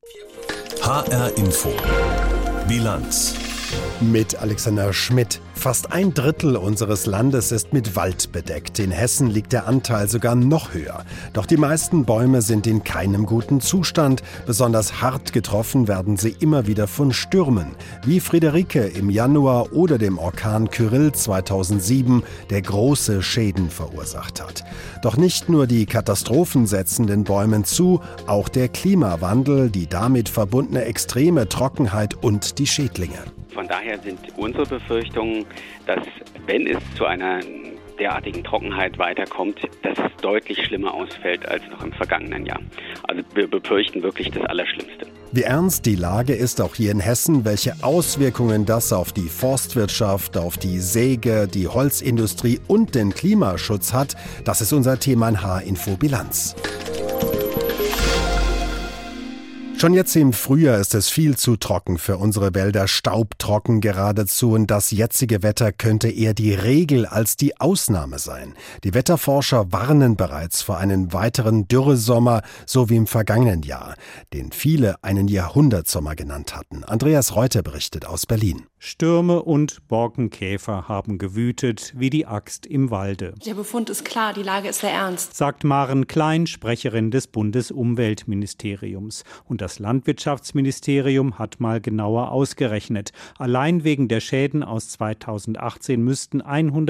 HR Info. Bilanz. Mit Alexander Schmidt. Fast 1/3 unseres Landes ist mit Wald bedeckt. In Hessen liegt der Anteil sogar noch höher. Doch die meisten Bäume sind in keinem guten Zustand. Besonders hart getroffen werden sie immer wieder von Stürmen, wie Friederike im Januar oder dem Orkan Kyrill 2007, der große Schäden verursacht hat. Doch nicht nur die Katastrophen setzen den Bäumen zu, auch der Klimawandel, die damit verbundene extreme Trockenheit und die Schädlinge. Von daher sind unsere Befürchtungen, dass, wenn es zu einer derartigen Trockenheit weiterkommt, dass es deutlich schlimmer ausfällt als noch im vergangenen Jahr. Also wir befürchten wirklich das Allerschlimmste. Wie ernst die Lage ist auch hier in Hessen, welche Auswirkungen das auf die Forstwirtschaft, auf die Säge, die Holzindustrie und den Klimaschutz hat, das ist unser Thema in HR-Info Bilanz. Schon jetzt im Frühjahr ist es viel zu trocken für unsere Wälder, staubtrocken geradezu, und das jetzige Wetter könnte eher die Regel als die Ausnahme sein. Die Wetterforscher warnen bereits vor einem weiteren Dürresommer, so wie im vergangenen Jahr, den viele einen Jahrhundertsommer genannt hatten. Andreas Reuter berichtet aus Berlin. Stürme und Borkenkäfer haben gewütet wie die Axt im Walde. Der Befund ist klar, die Lage ist sehr ernst, sagt Maren Klein, Sprecherin des Bundesumweltministeriums. Und das Landwirtschaftsministerium hat mal genauer ausgerechnet. Allein wegen der Schäden aus 2018 müssten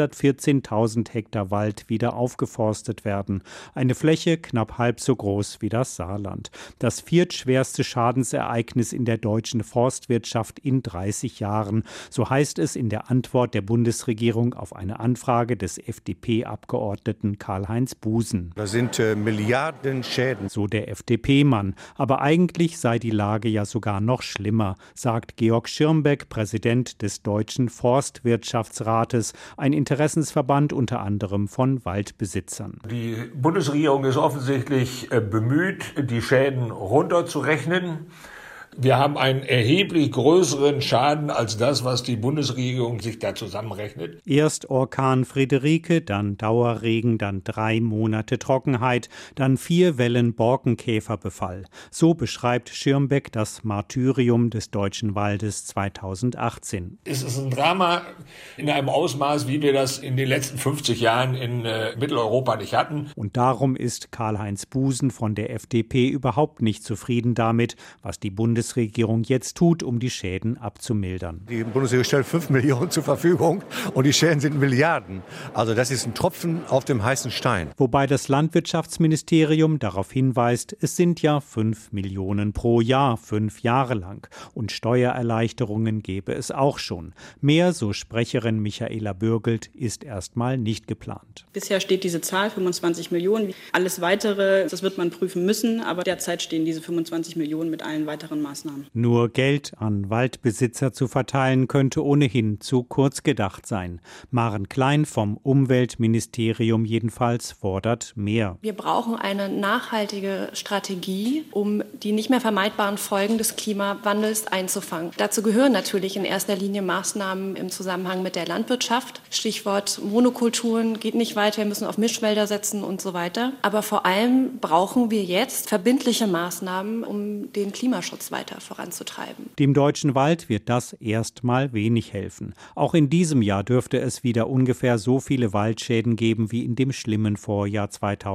114.000 Hektar Wald wieder aufgeforstet werden. Eine Fläche knapp halb so groß wie das Saarland. Das viertschwerste Schadensereignis in der deutschen Forstwirtschaft in 30 Jahren. So heißt es in der Antwort der Bundesregierung auf eine Anfrage des FDP-Abgeordneten Karl-Heinz Busen. Das sind Milliarden Schäden. So der FDP-Mann. Aber eigentlich sei die Lage ja sogar noch schlimmer, sagt Georg Schirmbeck, Präsident des Deutschen Forstwirtschaftsrates, ein Interessensverband unter anderem von Waldbesitzern. Die Bundesregierung ist offensichtlich bemüht, die Schäden runterzurechnen. Wir haben einen erheblich größeren Schaden als das, was die Bundesregierung sich da zusammenrechnet. Erst Orkan Friederike, dann Dauerregen, dann 3 Monate Trockenheit, dann 4 Wellen Borkenkäferbefall. So beschreibt Schirmbeck das Martyrium des deutschen Waldes 2018. Es ist ein Drama in einem Ausmaß, wie wir das in den letzten 50 Jahren in Mitteleuropa nicht hatten. Und darum ist Karl-Heinz Busen von der FDP überhaupt nicht zufrieden damit, was die Bundesregierung jetzt tut, um die Schäden abzumildern. Die Bundesregierung stellt 5 Millionen zur Verfügung und die Schäden sind Milliarden. Also das ist ein Tropfen auf dem heißen Stein. Wobei das Landwirtschaftsministerium darauf hinweist, es sind ja 5 Millionen pro Jahr, 5 Jahre lang. Und Steuererleichterungen gäbe es auch schon. Mehr, so Sprecherin Michaela Bürgelt, ist erstmal nicht geplant. Bisher steht diese Zahl 25 Millionen. Alles Weitere, das wird man prüfen müssen. Aber derzeit stehen diese 25 Millionen mit allen weiteren Maßnahmen. Nur Geld an Waldbesitzer zu verteilen, könnte ohnehin zu kurz gedacht sein. Maren Klein vom Umweltministerium jedenfalls fordert mehr. Wir brauchen eine nachhaltige Strategie, um die nicht mehr vermeidbaren Folgen des Klimawandels einzufangen. Dazu gehören natürlich in erster Linie Maßnahmen im Zusammenhang mit der Landwirtschaft. Stichwort Monokulturen geht nicht weiter, wir müssen auf Mischwälder setzen und so weiter. Aber vor allem brauchen wir jetzt verbindliche Maßnahmen, um den Klimaschutz weiter voranzutreiben. Dem deutschen Wald wird das erstmal wenig helfen. Auch in diesem Jahr dürfte es wieder ungefähr so viele Waldschäden geben wie in dem schlimmen Vorjahr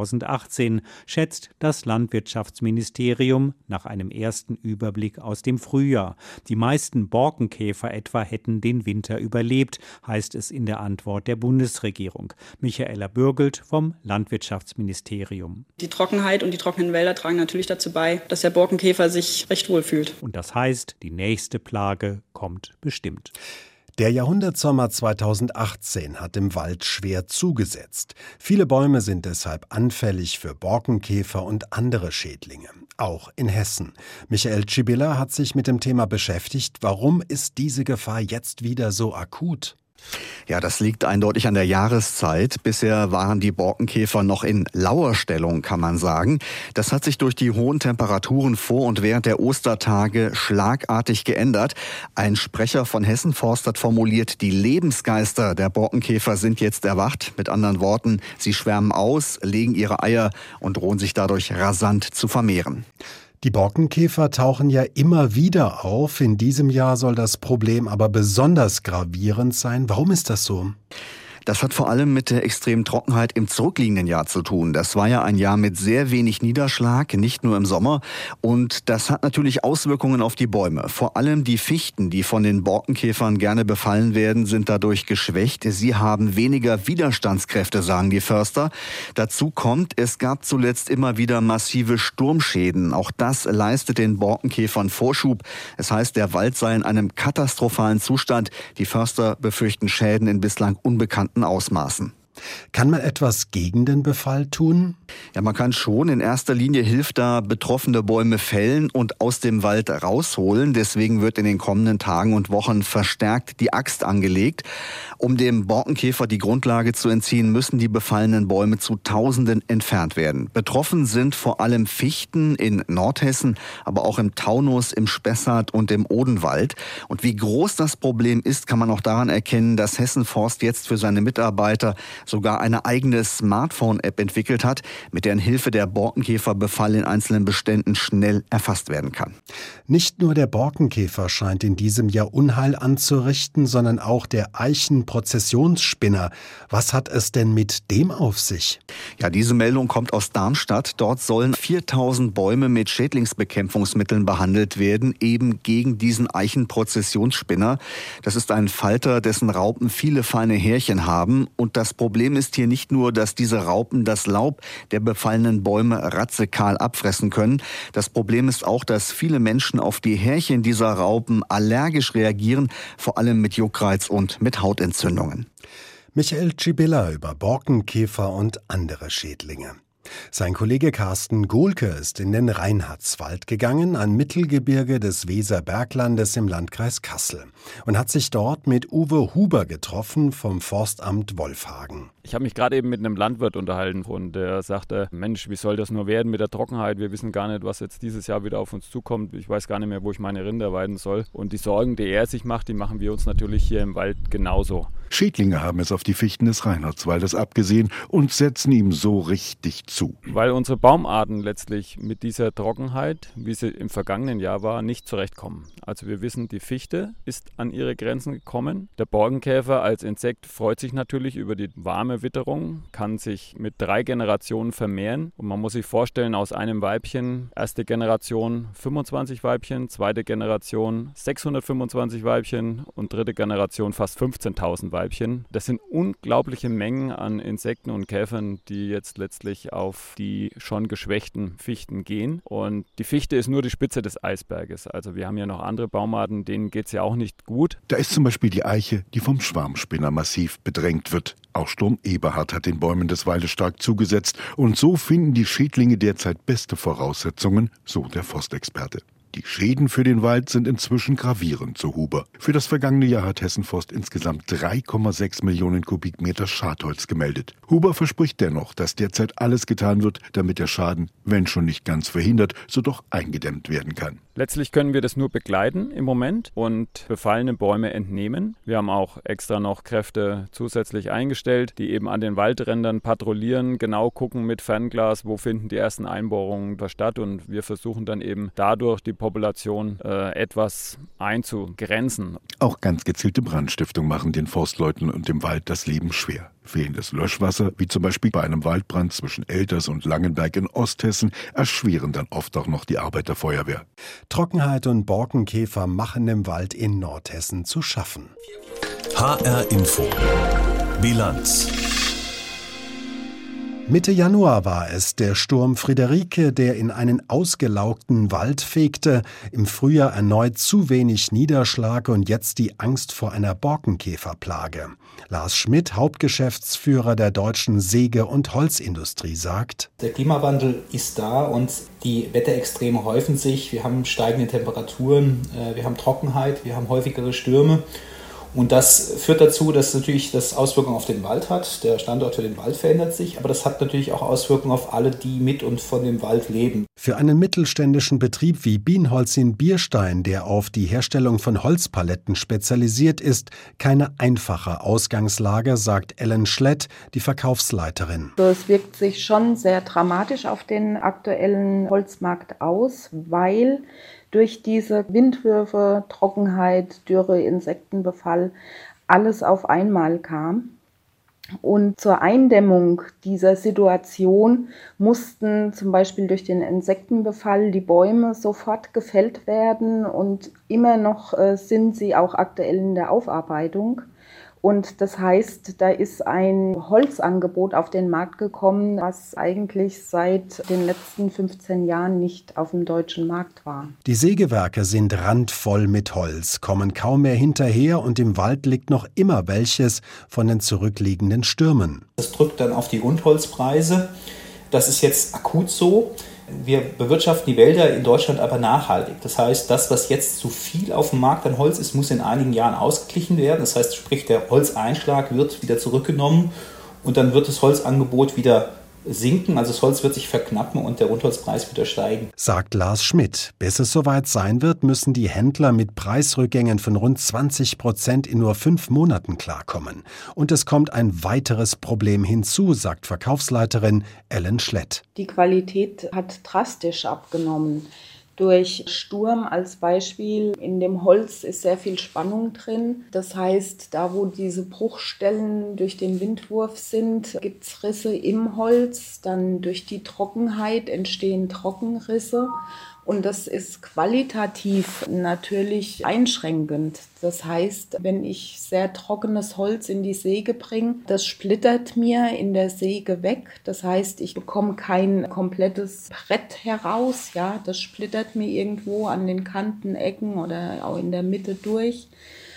2018, schätzt das Landwirtschaftsministerium nach einem ersten Überblick aus dem Frühjahr. Die meisten Borkenkäfer etwa hätten den Winter überlebt, heißt es in der Antwort der Bundesregierung. Michaela Bürgelt vom Landwirtschaftsministerium. Die Trockenheit und die trockenen Wälder tragen natürlich dazu bei, dass der Borkenkäfer sich recht wohl fühlt. Und das heißt, die nächste Plage kommt bestimmt. Der Jahrhundertsommer 2018 hat im Wald schwer zugesetzt. Viele Bäume sind deshalb anfällig für Borkenkäfer und andere Schädlinge. Auch in Hessen. Michael Tschibilla hat sich mit dem Thema beschäftigt. Warum ist diese Gefahr jetzt wieder so akut? Ja, das liegt eindeutig an der Jahreszeit. Bisher waren die Borkenkäfer noch in Lauerstellung, kann man sagen. Das hat sich durch die hohen Temperaturen vor und während der Ostertage schlagartig geändert. Ein Sprecher von Hessen Forst hat formuliert, die Lebensgeister der Borkenkäfer sind jetzt erwacht. Mit anderen Worten, sie schwärmen aus, legen ihre Eier und drohen sich dadurch rasant zu vermehren. Die Borkenkäfer tauchen ja immer wieder auf. In diesem Jahr soll das Problem aber besonders gravierend sein. Warum ist das so? Das hat vor allem mit der extremen Trockenheit im zurückliegenden Jahr zu tun. Das war ja ein Jahr mit sehr wenig Niederschlag, nicht nur im Sommer. Und das hat natürlich Auswirkungen auf die Bäume. Vor allem die Fichten, die von den Borkenkäfern gerne befallen werden, sind dadurch geschwächt. Sie haben weniger Widerstandskräfte, sagen die Förster. Dazu kommt, es gab zuletzt immer wieder massive Sturmschäden. Auch das leistet den Borkenkäfern Vorschub. Es heißt, der Wald sei in einem katastrophalen Zustand. Die Förster befürchten Schäden in bislang unbekannten Ausmaßen. Kann man etwas gegen den Befall tun? Ja, man kann schon. In erster Linie hilft da betroffene Bäume fällen und aus dem Wald rausholen. Deswegen wird in den kommenden Tagen und Wochen verstärkt die Axt angelegt. Um dem Borkenkäfer die Grundlage zu entziehen, müssen die befallenen Bäume zu Tausenden entfernt werden. Betroffen sind vor allem Fichten in Nordhessen, aber auch im Taunus, im Spessart und im Odenwald. Und wie groß das Problem ist, kann man auch daran erkennen, dass Hessen Forst jetzt für seine Mitarbeiter sogar eine eigene Smartphone-App entwickelt hat, mit deren Hilfe der Borkenkäferbefall in einzelnen Beständen schnell erfasst werden kann. Nicht nur der Borkenkäfer scheint in diesem Jahr Unheil anzurichten, sondern auch der Eichenprozessionsspinner. Was hat es denn mit dem auf sich? Ja, diese Meldung kommt aus Darmstadt. Dort sollen 4000 Bäume mit Schädlingsbekämpfungsmitteln behandelt werden, eben gegen diesen Eichenprozessionsspinner. Das ist ein Falter, dessen Raupen viele feine Härchen haben. Und das Problem ist hier nicht nur, dass diese Raupen das Laub der befallenen Bäume radikal abfressen können. Das Problem ist auch, dass viele Menschen auf die Härchen dieser Raupen allergisch reagieren, vor allem mit Juckreiz und mit Hautentzündungen. Michael Tschibilla über Borkenkäfer und andere Schädlinge. Sein Kollege Carsten Gohlke ist in den Reinhardswald gegangen, ein Mittelgebirge des Weserberglandes im Landkreis Kassel, und hat sich dort mit Uwe Huber getroffen vom Forstamt Wolfhagen. Ich habe mich gerade eben mit einem Landwirt unterhalten und der sagte, Mensch, wie soll das nur werden mit der Trockenheit? Wir wissen gar nicht, was jetzt dieses Jahr wieder auf uns zukommt. Ich weiß gar nicht mehr, wo ich meine Rinder weiden soll. Und die Sorgen, die er sich macht, die machen wir uns natürlich hier im Wald genauso. Schädlinge haben es auf die Fichten des Reinhardswaldes abgesehen und setzen ihm so richtig zu. Weil unsere Baumarten letztlich mit dieser Trockenheit, wie sie im vergangenen Jahr war, nicht zurechtkommen. Also wir wissen, die Fichte ist an ihre Grenzen gekommen. Der Borkenkäfer als Insekt freut sich natürlich über die warme Witterung, kann sich mit 3 Generationen vermehren. Und man muss sich vorstellen, aus einem Weibchen, erste Generation 25 Weibchen, zweite Generation 625 Weibchen und dritte Generation fast 15.000 Weibchen. Das sind unglaubliche Mengen an Insekten und Käfern, die jetzt letztlich auf die schon geschwächten Fichten gehen. Und die Fichte ist nur die Spitze des Eisberges. Also wir haben ja noch andere Baumarten, denen geht es ja auch nicht gut. Da ist zum Beispiel die Eiche, die vom Schwarmspinner massiv bedrängt wird. Auch Sturm Eberhard hat den Bäumen des Waldes stark zugesetzt. Und so finden die Schädlinge derzeit beste Voraussetzungen, so der Forstexperte. Die Schäden für den Wald sind inzwischen gravierend, so Huber. Für das vergangene Jahr hat Hessen Forst insgesamt 3,6 Millionen Kubikmeter Schadholz gemeldet. Huber verspricht dennoch, dass derzeit alles getan wird, damit der Schaden, wenn schon nicht ganz verhindert, so doch eingedämmt werden kann. Letztlich können wir das nur begleiten im Moment und befallene Bäume entnehmen. Wir haben auch extra noch Kräfte zusätzlich eingestellt, die eben an den Waldrändern patrouillieren, genau gucken mit Fernglas, wo finden die ersten Einbohrungen statt, und wir versuchen dann eben dadurch die Population etwas einzugrenzen. Auch ganz gezielte Brandstiftung machen den Forstleuten und dem Wald das Leben schwer. Fehlendes Löschwasser, wie zum Beispiel bei einem Waldbrand zwischen Elters und Langenberg in Osthessen, erschweren dann oft auch noch die Arbeit der Feuerwehr. Trockenheit und Borkenkäfer machen im Wald in Nordhessen zu schaffen. HR Info. Bilanz. Mitte Januar war es, der Sturm Friederike, der in einen ausgelaugten Wald fegte, im Frühjahr erneut zu wenig Niederschlag und jetzt die Angst vor einer Borkenkäferplage. Lars Schmidt, Hauptgeschäftsführer der deutschen Säge- und Holzindustrie, sagt: Der Klimawandel ist da und die Wetterextreme häufen sich. Wir haben steigende Temperaturen, wir haben Trockenheit, wir haben häufigere Stürme. Und das führt dazu, dass natürlich das Auswirkungen auf den Wald hat. Der Standort für den Wald verändert sich, aber das hat natürlich auch Auswirkungen auf alle, die mit und von dem Wald leben. Für einen mittelständischen Betrieb wie Bienholz in Bierstein, der auf die Herstellung von Holzpaletten spezialisiert ist, keine einfache Ausgangslage, sagt Ellen Schlett, die Verkaufsleiterin. Es wirkt sich schon sehr dramatisch auf den aktuellen Holzmarkt aus, weil durch diese Windwürfe, Trockenheit, Dürre, Insektenbefall alles auf einmal kam. Und zur Eindämmung dieser Situation mussten zum Beispiel durch den Insektenbefall die Bäume sofort gefällt werden und immer noch sind sie auch aktuell in der Aufarbeitung. Und das heißt, da ist ein Holzangebot auf den Markt gekommen, was eigentlich seit den letzten 15 Jahren nicht auf dem deutschen Markt war. Die Sägewerke sind randvoll mit Holz, kommen kaum mehr hinterher und im Wald liegt noch immer welches von den zurückliegenden Stürmen. Das drückt dann auf die Grundholzpreise. Das ist jetzt akut so. Wir bewirtschaften die Wälder in Deutschland aber nachhaltig. Das heißt, das, was jetzt zu viel auf dem Markt an Holz ist, muss in einigen Jahren ausgeglichen werden. Das heißt, sprich, der Holzeinschlag wird wieder zurückgenommen und dann wird das Holzangebot wieder sinken, also das Holz wird sich verknappen und der Rundholzpreis wieder steigen. Sagt Lars Schmidt. Bis es soweit sein wird, müssen die Händler mit Preisrückgängen von rund 20% in nur 5 Monaten klarkommen. Und es kommt ein weiteres Problem hinzu, sagt Verkaufsleiterin Ellen Schlett. Die Qualität hat drastisch abgenommen. Durch Sturm als Beispiel, in dem Holz ist sehr viel Spannung drin. Das heißt, da wo diese Bruchstellen durch den Windwurf sind, gibt es Risse im Holz. Dann durch die Trockenheit entstehen Trockenrisse. Und das ist qualitativ natürlich einschränkend. Das heißt, wenn ich sehr trockenes Holz in die Säge bringe, das splittert mir in der Säge weg. Das heißt, ich bekomme kein komplettes Brett heraus. Ja, das splittert mir irgendwo an den Kanten, Ecken oder auch in der Mitte durch.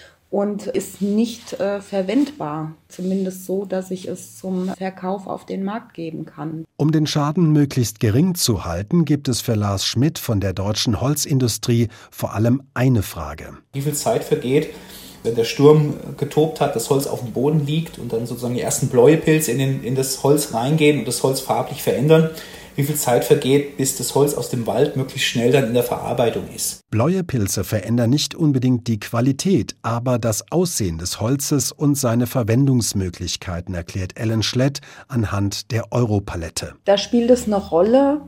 Und ist nicht verwendbar, zumindest so, dass ich es zum Verkauf auf den Markt geben kann. Um den Schaden möglichst gering zu halten, gibt es für Lars Schmidt von der deutschen Holzindustrie vor allem eine Frage. Wie viel Zeit vergeht, wenn der Sturm getobt hat, das Holz auf dem Boden liegt und dann sozusagen die ersten Bläuepilze in das Holz reingehen und das Holz farblich verändern? Wie viel Zeit vergeht, bis das Holz aus dem Wald möglichst schnell dann in der Verarbeitung ist. Bläuepilze verändern nicht unbedingt die Qualität, aber das Aussehen des Holzes und seine Verwendungsmöglichkeiten, erklärt Ellen Schlett anhand der Europalette. Da spielt es eine Rolle,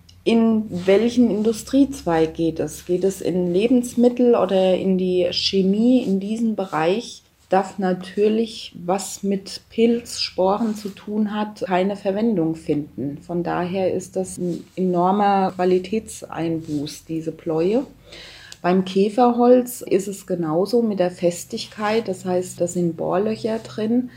in welchen Industriezweig geht es. Geht es in Lebensmittel oder in die Chemie, in diesen Bereich? Darf natürlich, was mit Pilzsporen zu tun hat, keine Verwendung finden. Von daher ist das ein enormer Qualitätseinbuß, diese Bläue. Beim Käferholz ist es genauso mit der Festigkeit, das heißt, da sind Bohrlöcher drin.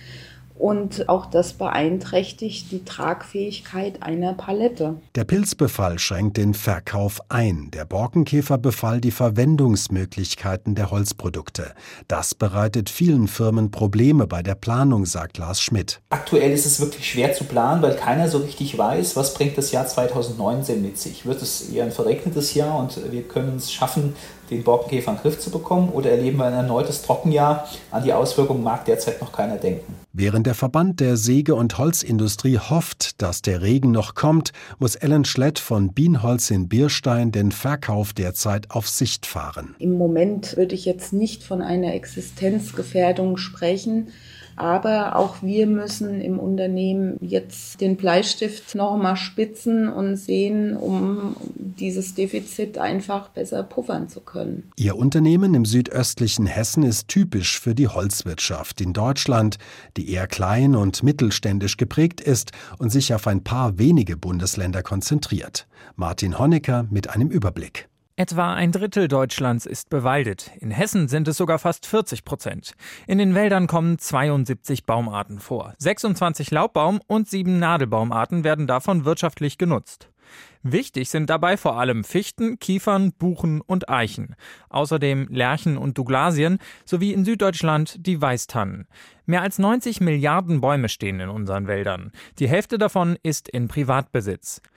Und auch das beeinträchtigt die Tragfähigkeit einer Palette. Der Pilzbefall schränkt den Verkauf ein, der Borkenkäferbefall die Verwendungsmöglichkeiten der Holzprodukte. Das bereitet vielen Firmen Probleme bei der Planung, sagt Lars Schmidt. Aktuell ist es wirklich schwer zu planen, weil keiner so richtig weiß, was bringt das Jahr 2019 mit sich. Wird es eher ein verregnetes Jahr und wir können es schaffen, den Borkenkäfer in den Griff zu bekommen, oder erleben wir ein erneutes Trockenjahr? An die Auswirkungen mag derzeit noch keiner denken. Während der Verband der Säge- und Holzindustrie hofft, dass der Regen noch kommt, muss Ellen Schlett von Bienholz in Bierstein den Verkauf derzeit auf Sicht fahren. Im Moment würde ich jetzt nicht von einer Existenzgefährdung sprechen. Aber auch wir müssen im Unternehmen jetzt den Bleistift noch mal spitzen und sehen, um dieses Defizit einfach besser puffern zu können. Ihr Unternehmen im südöstlichen Hessen ist typisch für die Holzwirtschaft in Deutschland, die eher klein und mittelständisch geprägt ist und sich auf ein paar wenige Bundesländer konzentriert. Martin Honecker mit einem Überblick. Etwa 1/3 Deutschlands ist bewaldet. In Hessen sind es sogar fast 40%. In den Wäldern kommen 72 Baumarten vor. 26 Laubbaum- und 7 Nadelbaumarten werden davon wirtschaftlich genutzt. Wichtig sind dabei vor allem Fichten, Kiefern, Buchen und Eichen. Außerdem Lärchen und Douglasien sowie in Süddeutschland die Weißtannen. Mehr als 90 Milliarden Bäume stehen in unseren Wäldern. Die Hälfte davon ist in Privatbesitz.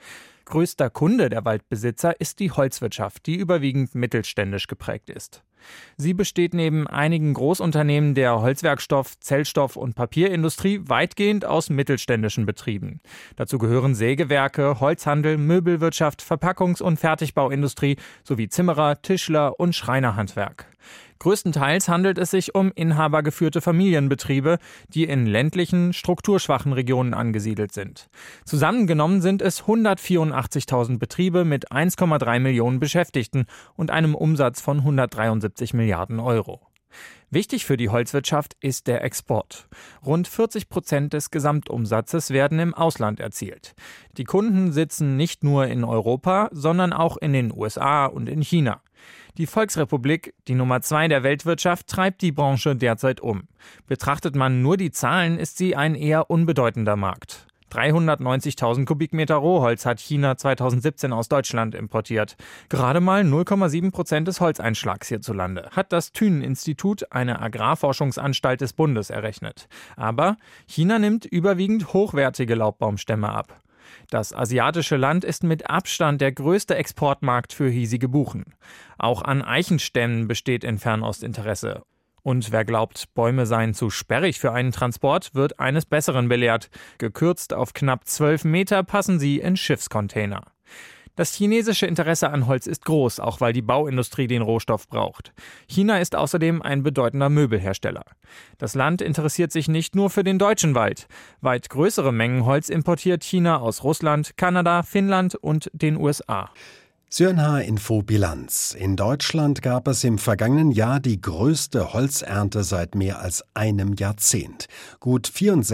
Größter Kunde der Waldbesitzer ist die Holzwirtschaft, die überwiegend mittelständisch geprägt ist. Sie besteht neben einigen Großunternehmen der Holzwerkstoff-, Zellstoff- und Papierindustrie weitgehend aus mittelständischen Betrieben. Dazu gehören Sägewerke, Holzhandel, Möbelwirtschaft, Verpackungs- und Fertigbauindustrie sowie Zimmerer, Tischler und Schreinerhandwerk. Größtenteils handelt es sich um inhabergeführte Familienbetriebe, die in ländlichen, strukturschwachen Regionen angesiedelt sind. Zusammengenommen sind es 184.000 Betriebe mit 1,3 Millionen Beschäftigten und einem Umsatz von 173 Milliarden Euro. Wichtig für die Holzwirtschaft ist der Export. Rund 40% des Gesamtumsatzes werden im Ausland erzielt. Die Kunden sitzen nicht nur in Europa, sondern auch in den USA und in China. Die Volksrepublik, die Nummer 2 der Weltwirtschaft, treibt die Branche derzeit um. Betrachtet man nur die Zahlen, ist sie ein eher unbedeutender Markt. 390.000 Kubikmeter Rohholz hat China 2017 aus Deutschland importiert. Gerade mal 0,7% des Holzeinschlags hierzulande, hat das Thünen-Institut, eine Agrarforschungsanstalt des Bundes, errechnet. Aber China nimmt überwiegend hochwertige Laubbaumstämme ab. Das asiatische Land ist mit Abstand der größte Exportmarkt für hiesige Buchen. Auch an Eichenstämmen besteht in Fernost Interesse. Und wer glaubt, Bäume seien zu sperrig für einen Transport, wird eines Besseren belehrt. Gekürzt auf knapp 12 Meter passen sie in Schiffscontainer. Das chinesische Interesse an Holz ist groß, auch weil die Bauindustrie den Rohstoff braucht. China ist außerdem ein bedeutender Möbelhersteller. Das Land interessiert sich nicht nur für den deutschen Wald. Weit größere Mengen Holz importiert China aus Russland, Kanada, Finnland und den USA. Sönha-Info Bilanz. In Deutschland gab es im vergangenen Jahr die größte Holzernte seit mehr als einem Jahrzehnt. Gut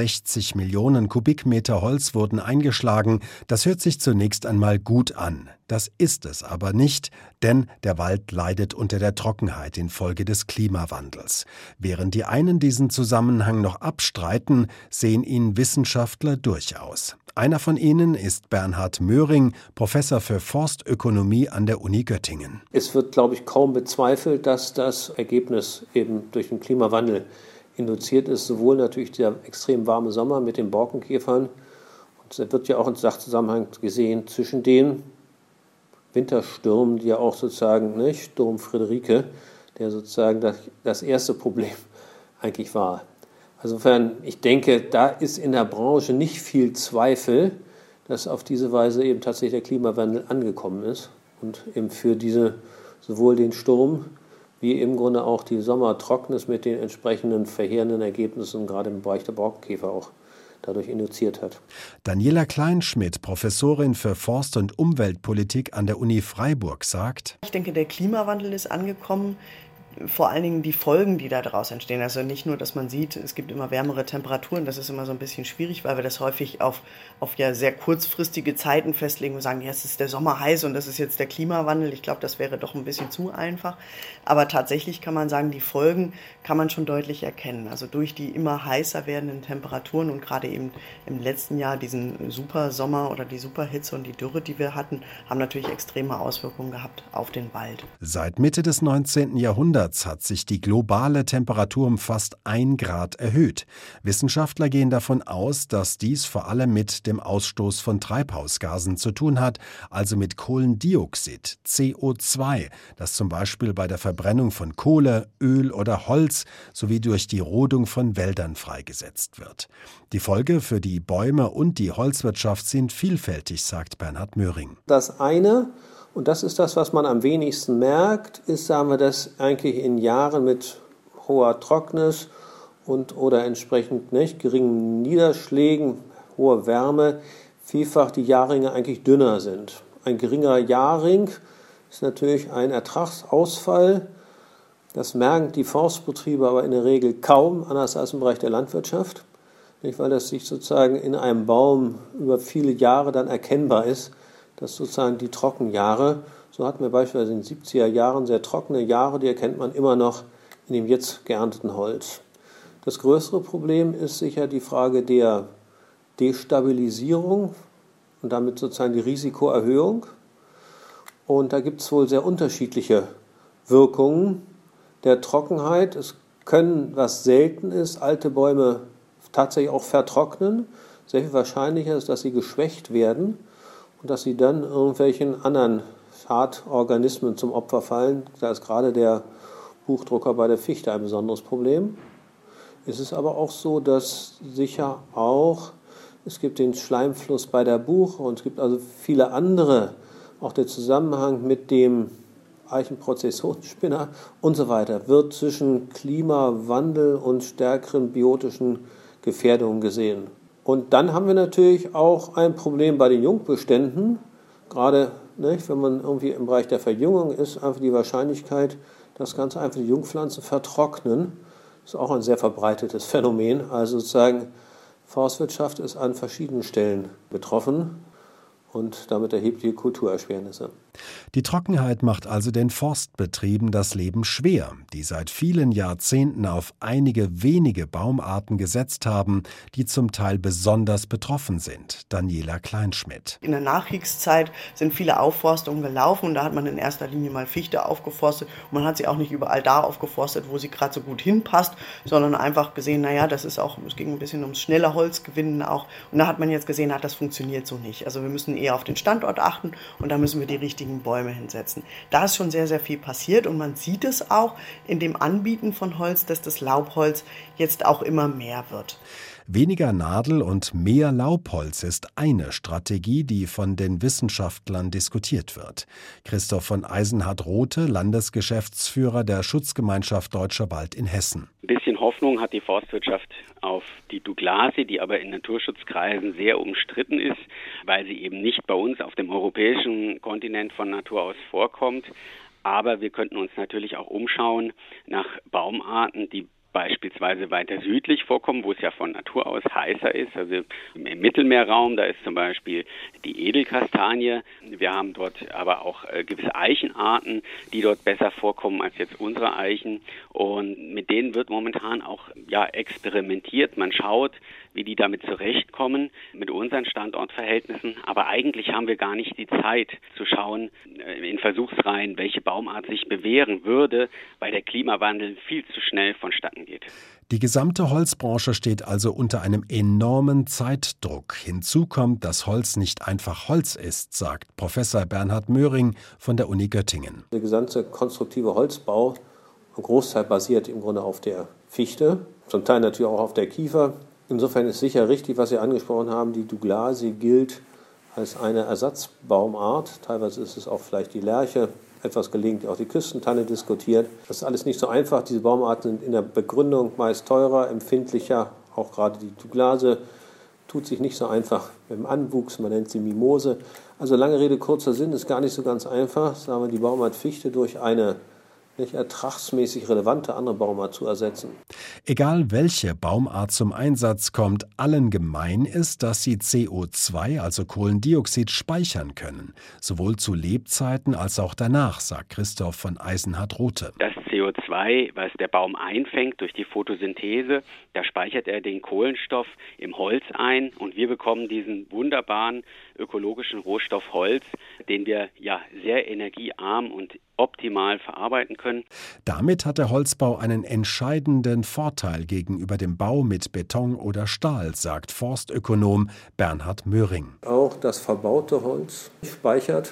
64 Millionen Kubikmeter Holz wurden eingeschlagen. Das hört sich zunächst einmal gut an. Das ist es aber nicht, denn der Wald leidet unter der Trockenheit infolge des Klimawandels. Während die einen diesen Zusammenhang noch abstreiten, sehen ihn Wissenschaftler durchaus. Einer von ihnen ist Bernhard Möhring, Professor für Forstökonomie an der Uni Göttingen. Es wird, glaube ich, kaum bezweifelt, dass das Ergebnis eben durch den Klimawandel induziert ist. Sowohl natürlich der extrem warme Sommer mit den Borkenkäfern, und es wird ja auch im Sachzusammenhang gesehen zwischen den Winterstürmen, die ja auch sozusagen, Sturm Friederike, der sozusagen das erste Problem eigentlich war. Insofern, ich denke, da ist in der Branche nicht viel Zweifel, dass auf diese Weise eben tatsächlich der Klimawandel angekommen ist und eben für diese sowohl den Sturm wie im Grunde auch die Sommertrocknis mit den entsprechenden verheerenden Ergebnissen gerade im Bereich der Borkenkäfer auch dadurch induziert hat. Daniela Kleinschmidt, Professorin für Forst- und Umweltpolitik an der Uni Freiburg, sagt: Ich denke, der Klimawandel ist angekommen. Vor allen Dingen die Folgen, die daraus entstehen. Also nicht nur, dass man sieht, es gibt immer wärmere Temperaturen, das ist immer so ein bisschen schwierig, weil wir das häufig auf ja sehr kurzfristige Zeiten festlegen und sagen, ja, es ist der Sommer heiß und das ist jetzt der Klimawandel. Ich glaube, das wäre doch ein bisschen zu einfach. Aber tatsächlich kann man sagen, die Folgen kann man schon deutlich erkennen. Also durch die immer heißer werdenden Temperaturen und gerade eben im letzten Jahr diesen Supersommer oder die Superhitze und die Dürre, die wir hatten, haben natürlich extreme Auswirkungen gehabt auf den Wald. Seit Mitte des 19. Jahrhunderts hat sich die globale Temperatur um fast 1 Grad erhöht. Wissenschaftler gehen davon aus, dass dies vor allem mit dem Ausstoß von Treibhausgasen zu tun hat, also mit Kohlendioxid, CO2, das zum Beispiel bei der Verbrennung von Kohle, Öl oder Holz sowie durch die Rodung von Wäldern freigesetzt wird. Die Folge für die Bäume und die Holzwirtschaft sind vielfältig, sagt Bernhard Möhring. Das eine, und das ist das, was man am wenigsten merkt, ist, sagen wir, dass eigentlich in Jahren mit hoher Trocknis und oder entsprechend geringen Niederschlägen, hoher Wärme, vielfach die Jahrringe eigentlich dünner sind. Ein geringer Jahrring ist natürlich ein Ertragsausfall. Das merken die Forstbetriebe aber in der Regel kaum, anders als im Bereich der Landwirtschaft, weil das sich sozusagen in einem Baum über viele Jahre dann erkennbar ist, dass sozusagen die Trockenjahre, so hatten wir beispielsweise in den 70er Jahren sehr trockene Jahre, die erkennt man immer noch in dem jetzt geernteten Holz. Das größere Problem ist sicher die Frage der Destabilisierung und damit sozusagen die Risikoerhöhung. Und da gibt es wohl sehr unterschiedliche Wirkungen der Trockenheit. Es können, was selten ist, alte Bäume tatsächlich auch vertrocknen. Sehr viel wahrscheinlicher ist, dass sie geschwächt werden. und dass sie dann irgendwelchen anderen Schadorganismen zum Opfer fallen. Da ist gerade der Buchdrucker bei der Fichte ein besonderes Problem. Es ist aber auch so, dass sicher auch, es gibt den Schleimfluss bei der Buche und es gibt also viele andere, auch der Zusammenhang mit dem Eichenprozessionsspinner und so weiter, wird zwischen Klimawandel und stärkeren biotischen Gefährdungen gesehen. Und dann haben wir natürlich auch ein Problem bei den Jungbeständen, gerade wenn man irgendwie im Bereich der Verjüngung ist, einfach die Wahrscheinlichkeit, dass ganz einfach die Jungpflanzen vertrocknen, ist auch ein sehr verbreitetes Phänomen. Also sozusagen Forstwirtschaft ist an verschiedenen Stellen betroffen und damit erhebliche Kulturerschwernisse. Die Trockenheit macht also den Forstbetrieben das Leben schwer, die seit vielen Jahrzehnten auf einige wenige Baumarten gesetzt haben, die zum Teil besonders betroffen sind. Daniela Kleinschmidt. In der Nachkriegszeit sind viele Aufforstungen gelaufen und da hat man in erster Linie mal Fichte aufgeforstet und man hat sie auch nicht überall da aufgeforstet, wo sie gerade so gut hinpasst, sondern einfach gesehen, das ist auch, es ging ein bisschen ums schnelle Holzgewinnen auch und da hat man jetzt gesehen, das funktioniert so nicht. Also wir müssen eher auf den Standort achten und da müssen wir die richtigen Bäume hinsetzen. Da ist schon sehr, sehr viel passiert und man sieht es auch in dem Anbieten von Holz, dass das Laubholz jetzt auch immer mehr wird. Weniger Nadel und mehr Laubholz ist eine Strategie, die von den Wissenschaftlern diskutiert wird. Christoph von Eisenhardt-Rothe, Landesgeschäftsführer der Schutzgemeinschaft Deutscher Wald in Hessen. Ein bisschen Hoffnung hat die Forstwirtschaft auf die Douglasie, die aber in Naturschutzkreisen sehr umstritten ist, weil sie eben nicht bei uns auf dem europäischen Kontinent von Natur aus vorkommt. Aber wir könnten uns natürlich auch umschauen nach Baumarten, die beispielsweise weiter südlich vorkommen, wo es ja von Natur aus heißer ist. Also im Mittelmeerraum, da ist zum Beispiel die Edelkastanie. Wir haben dort aber auch gewisse Eichenarten, die dort besser vorkommen als jetzt unsere Eichen. Und mit denen wird momentan auch experimentiert. Man schaut, wie die damit zurechtkommen mit unseren Standortverhältnissen. Aber eigentlich haben wir gar nicht die Zeit zu schauen in Versuchsreihen, welche Baumart sich bewähren würde, weil der Klimawandel viel zu schnell vonstatten geht. Die gesamte Holzbranche steht also unter einem enormen Zeitdruck. Hinzu kommt, dass Holz nicht einfach Holz ist, sagt Professor Bernhard Möhring von der Uni Göttingen. Der gesamte konstruktive Holzbau, ein Großteil basiert im Grunde auf der Fichte, zum Teil natürlich auch auf der Kiefer. Insofern ist sicher richtig, was Sie angesprochen haben, die Douglasie gilt als eine Ersatzbaumart. Teilweise ist es auch vielleicht die Lärche, etwas gelegentlich auch die Küstentanne diskutiert. Das ist alles nicht so einfach. Diese Baumarten sind in der Begründung meist teurer, empfindlicher. Auch gerade die Douglasie tut sich nicht so einfach mit dem Anwuchs, man nennt sie Mimose. Also lange Rede, kurzer Sinn, ist gar nicht so ganz einfach, sagen wir, die Baumart Fichte durch eine nicht ertragsmäßig relevante andere Baumart zu ersetzen. Egal welche Baumart zum Einsatz kommt, allen gemein ist, dass sie CO2, also Kohlendioxid, speichern können. Sowohl zu Lebzeiten als auch danach, sagt Christoph von Eisenhardt-Rothe. Das CO2, was der Baum einfängt durch die Photosynthese, da speichert er den Kohlenstoff im Holz ein und wir bekommen diesen wunderbaren ökologischen Rohstoff Holz, den wir sehr energiearm und optimal verarbeiten können. Damit hat der Holzbau einen entscheidenden Vorteil gegenüber dem Bau mit Beton oder Stahl, sagt Forstökonom Bernhard Möhring. Auch das verbaute Holz speichert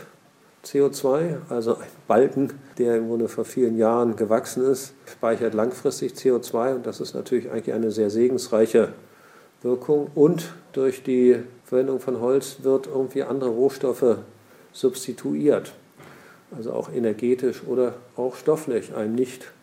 CO2, also ein Balken, der im Grunde vor vielen Jahren gewachsen ist, speichert langfristig CO2 und das ist natürlich eigentlich eine sehr segensreiche Wirkung. Und durch die Verwendung von Holz wird irgendwie andere Rohstoffe substituiert. Also auch energetisch oder auch stofflich. Ein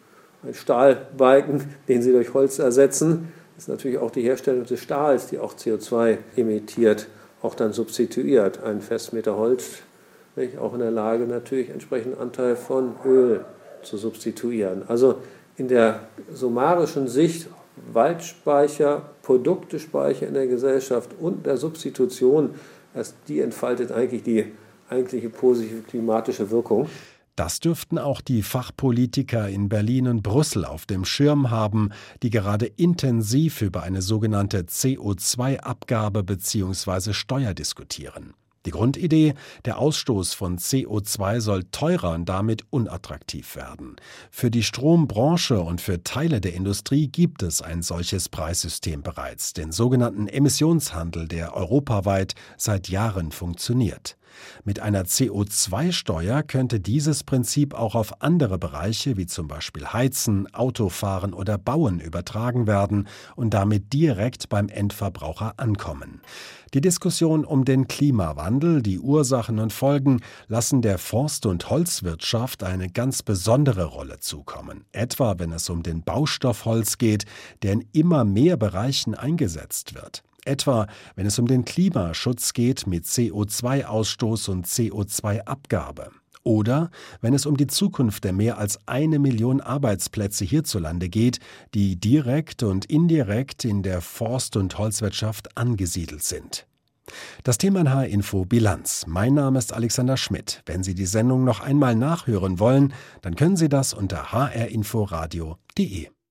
Stahlbalken, den Sie durch Holz ersetzen, ist natürlich auch die Herstellung des Stahls, die auch CO2 emittiert, auch dann substituiert. Ein Festmeter Holz, auch in der Lage natürlich entsprechenden Anteil von Öl zu substituieren. Also in der summarischen Sicht Waldspeicher, Produktespeicher in der Gesellschaft und der Substitution, die entfaltet eigentlich die eigentliche positive klimatische Wirkung. Das dürften auch die Fachpolitiker in Berlin und Brüssel auf dem Schirm haben, die gerade intensiv über eine sogenannte CO2-Abgabe bzw. Steuer diskutieren. Die Grundidee, der Ausstoß von CO2 soll teurer und damit unattraktiv werden. Für die Strombranche und für Teile der Industrie gibt es ein solches Preissystem bereits, den sogenannten Emissionshandel, der europaweit seit Jahren funktioniert. Mit einer CO2-Steuer könnte dieses Prinzip auch auf andere Bereiche wie zum Beispiel Heizen, Autofahren oder Bauen übertragen werden und damit direkt beim Endverbraucher ankommen. Die Diskussion um den Klimawandel, die Ursachen und Folgen lassen der Forst- und Holzwirtschaft eine ganz besondere Rolle zukommen. Etwa wenn es um den Baustoff Holz geht, der in immer mehr Bereichen eingesetzt wird. Etwa wenn es um den Klimaschutz geht mit CO2-Ausstoß und CO2-Abgabe. Oder wenn es um die Zukunft der mehr als 1 Million Arbeitsplätze hierzulande geht, die direkt und indirekt in der Forst- und Holzwirtschaft angesiedelt sind. Das Thema in HR Info Bilanz. Mein Name ist Alexander Schmidt. Wenn Sie die Sendung noch einmal nachhören wollen, dann können Sie das unter hrinforadio.de.